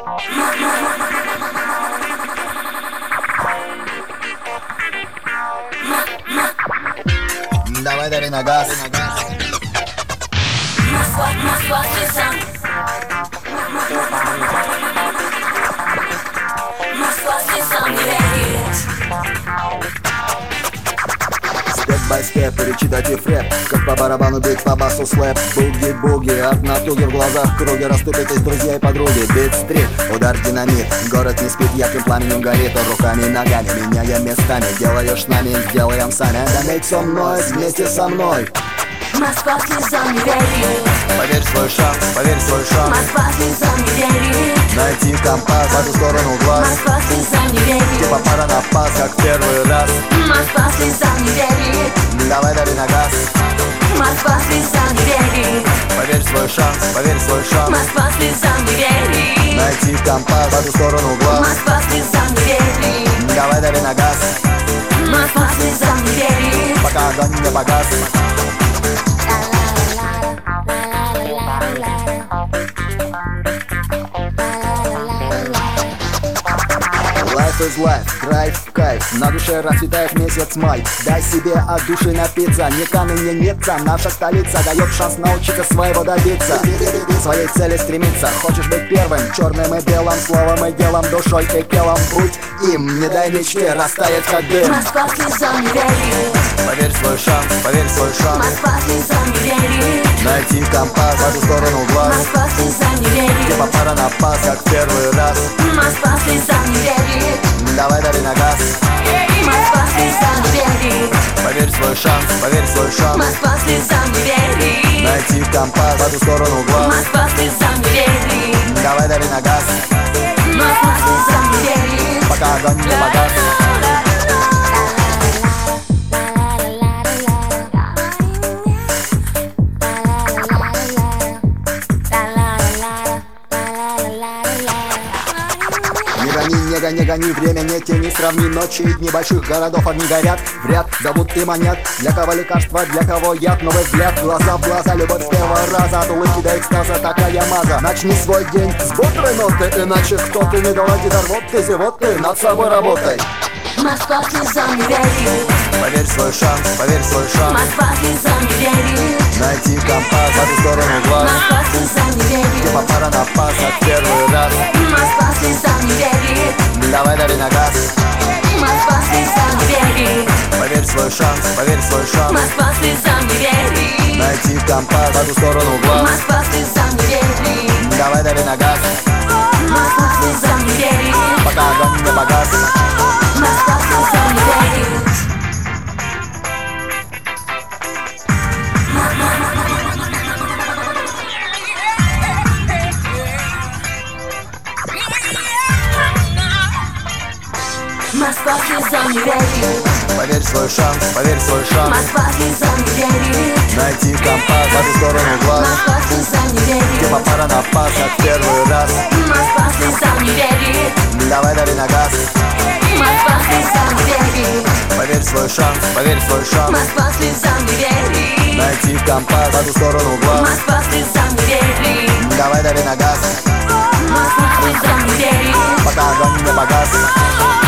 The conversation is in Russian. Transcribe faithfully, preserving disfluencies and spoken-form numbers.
Давай, дави на газ. Москва, Москва, слезам. Москва, слезам не верит. Степ-бай-степ, речитатив рэп, как по барабану бит, по басу слэп. Буги-буги, от натуги в глазах в круге. Расступитесь, друзья и подруги. Бит-стрит, удар динамит. Город не спит, ярким пламенем горит. Руками и ногами, меняя местами. Делаешь с нами, сделаем сами. Заметь со мной, вместе со мной. Москва, слезам не верит. Поверь в свой шанс, поверь в свой шанс. Москва, слезам не верит. Найти компас по ту сторону глаз. Москва, слезам не верит. Типа пара на пас, как в первый раз. Москва, слезам не верит. Давай, дави на газ. Москва, слезам не верит. Поверь в свой шанс, поверь в свой шанс. Москва, слезам не верит. Найти компас по ту сторону глаз. Москва, слезам не верит. Давай, дави на газ. Москва, слезам не верит. Пока огонь не погас. Life is life, драйв в кайф. На душе расцветает месяц май. Дай себе от души напиться. Не Каны, не Ницца. Наша столица дает шанс научиться своего добиться. Своей цели стремиться. Хочешь быть первым, черным и белым, словом и делом, душой и телом. Будь им, не дай мечте растаять как дым. Москва, слезам не верит. Поверь в свой шанс, поверь в свой шанс. Москва, слезам не верит. Найти компас по ту сторону глаз. Москва, слезам не верит. Типа пара на пас, как в первый раз. Москва, слезам не верит. Давай, дави на газ. Москва, слезам не верит. Поверь в свой шанс, поверь в свой шанс. Москва, слезам не верит. Найти компас по ту сторону глаз. Москва, слезам не верит. Давай, дави на газ. Москва, слезам не верит. Пока огонь не погас. Не гони, не гони, не гони, время не тяни, сравни ночи и дни больших городов, огни горят, в ряд, зовут и манят. Для кого лекарство, для кого яд, новый взгляд, глаза в глаза, любовь с первого раза, от улыбки до экстаза, такая маза. Начни свой день с бодрой ноты, иначе кто-то не доладит, вот ты, зевот ты, над собой работай. Москва, слезам не верит. Поверь в свой шанс, поверь в свой шанс. Москва, слезам не верит. Найти компас по ту сторону глаз. Москва, слезам не верит. Типа пара на пас, как в первый раз. Москва, слезам не верит. Давай, дави на газ. Москва, слезам не верит. Поверь в свой шанс, поверь в свой шанс. Москва, слезам не верит. Найти компас по ту сторону глаз. Москва, слезам не верит. Давай, дави на газ. Москва, слезам не верит. Пока огонь не погас. Москва, слезам не верит. Москва, слезам не верит. Поверь в свой шанс, поверь в свой шанс. Москва, слезам не верит. Найти компас по ту сторону глаз. Москва, слезам не верит. Типа пара на пас, как в первый раз. Москва, слезам не верит. Давай, дави на газ. Москва, слезам не верит. Поверь в свой шанс, поверь в свой шанс. Москва, слезам не верит. Найти компас по ту сторону глаз. Москва, слезам не верит. Давай, дави на газ. Москва, слезам не верит. Пока огонь не погас.